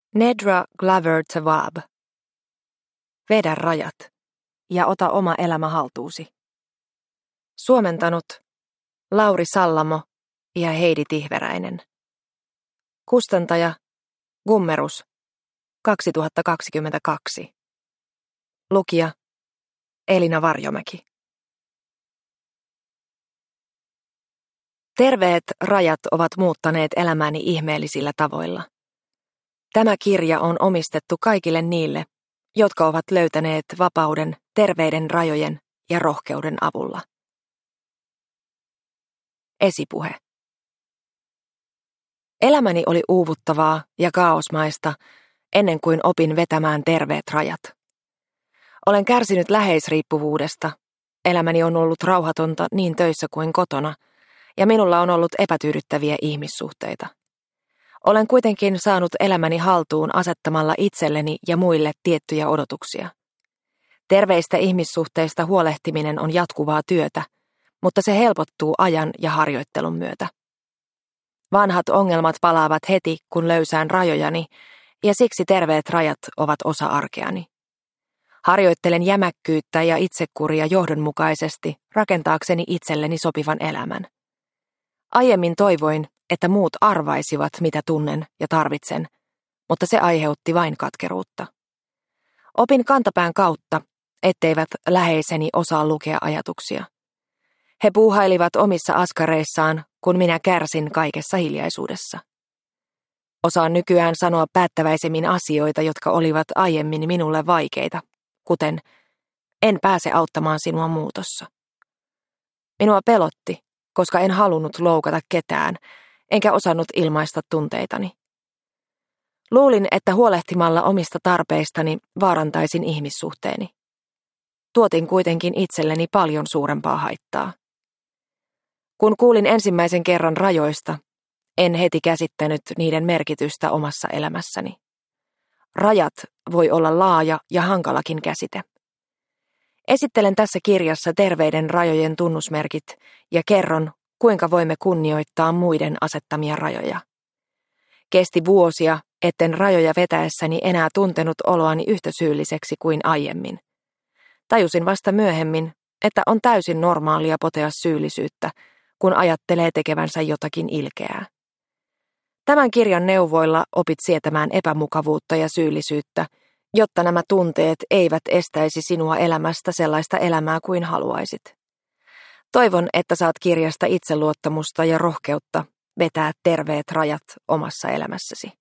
Nedra Glover Tawwab. Vedä rajat ja ota oma elämä haltuusi. Suomentanut Lauri Sallamo ja Heidi Tihveräinen. Kustantaja Gummerus 2022. Lukija Elina Varjomäki. Terveet rajat ovat muuttaneet elämääni ihmeellisillä tavoilla. Tämä kirja on omistettu kaikille niille, jotka ovat löytäneet vapauden terveiden rajojen ja rohkeuden avulla. Esipuhe. Elämäni oli uuvuttavaa ja kaosmaista ennen kuin opin vetämään terveet rajat. Olen kärsinyt läheisriippuvuudesta. Elämäni on ollut rauhatonta niin töissä kuin kotona, ja minulla on ollut epätyydyttäviä ihmissuhteita. Olen kuitenkin saanut elämäni haltuun asettamalla itselleni ja muille tiettyjä odotuksia. Terveistä ihmissuhteista huolehtiminen on jatkuvaa työtä, mutta se helpottuu ajan ja harjoittelun myötä. Vanhat ongelmat palaavat heti, kun löysään rajojani, ja siksi terveet rajat ovat osa arkeani. Harjoittelen jämäkkyyttä ja itsekuria johdonmukaisesti rakentaakseni itselleni sopivan elämän. Aiemmin toivoin, että muut arvaisivat, mitä tunnen ja tarvitsen, mutta se aiheutti vain katkeruutta. Opin kantapään kautta, etteivät läheiseni osaa lukea ajatuksia. He puuhailivat omissa askareissaan, kun minä kärsin kaikessa hiljaisuudessa. Osaan nykyään sanoa päättäväisemmin asioita, jotka olivat aiemmin minulle vaikeita, kuten en pääse auttamaan sinua muutossa. Minua pelotti, koska en halunnut loukata ketään, enkä osannut ilmaista tunteitani. Luulin, että huolehtimalla omista tarpeistani vaarantaisin ihmissuhteeni. Tuotin kuitenkin itselleni paljon suurempaa haittaa. Kun kuulin ensimmäisen kerran rajoista, en heti käsittänyt niiden merkitystä omassa elämässäni. Rajat voi olla laaja ja hankalakin käsite. Esittelen tässä kirjassa terveiden rajojen tunnusmerkit ja kerron, kuinka voimme kunnioittaa muiden asettamia rajoja. Kesti vuosia, etten rajoja vetäessäni enää tuntenut oloani yhtä syylliseksi kuin aiemmin. Tajusin vasta myöhemmin, että on täysin normaalia potea syyllisyyttä, kun ajattelee tekevänsä jotakin ilkeää. Tämän kirjan neuvoilla opit sietämään epämukavuutta ja syyllisyyttä, jotta nämä tunteet eivät estäisi sinua elämästä sellaista elämää kuin haluaisit. Toivon, että saat kirjasta itseluottamusta ja rohkeutta vetää terveet rajat omassa elämässäsi.